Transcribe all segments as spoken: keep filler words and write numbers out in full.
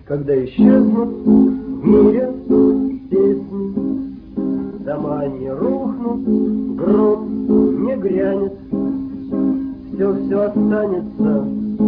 Когда исчезнут в мире песни, дома не рухнут, гром не грянет, все-все останется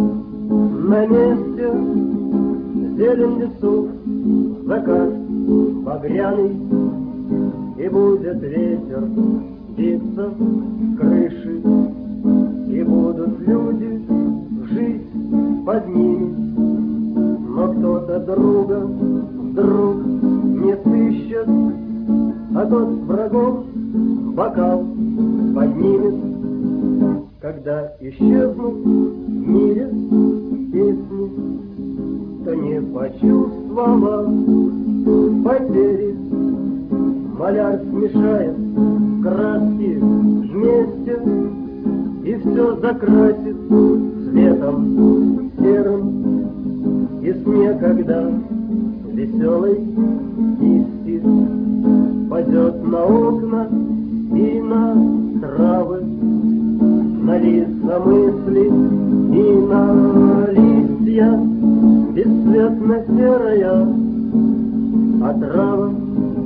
на месте. Зелень лесов, закат багряный, и будет ветер биться с крыши, и будут люди жить под ними. Но кто-то друга вдруг не сыщет, а тот с врагом бокал поднимет. Когда исчезнут в мире песни, то не почувствовав потери. Маляр смешает краски вместе и все закрасит цветом серым. И с некогда веселой кисти падет на окна и на травы, на лица мысли и на листья. Бесцветно-серая отрава.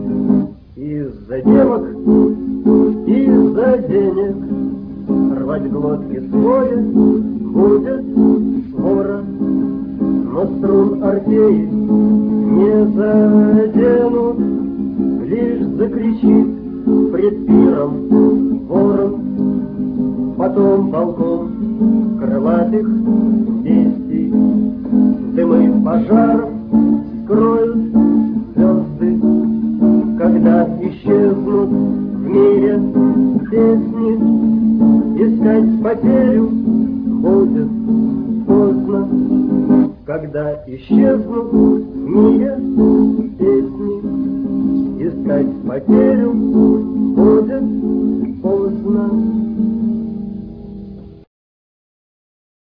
Из-за девок, из-за денег рвать глотки свои будет скоро. Но струн орфеи не заденут, лишь закричит пред пиром ворон. Потом полком крылатых вестей дымы пожаров скроют звезды. Когда исчезнут в мире песни, искать потерю будет поздно. Когда исчезнут в мире песни, искать потерю будет поздно.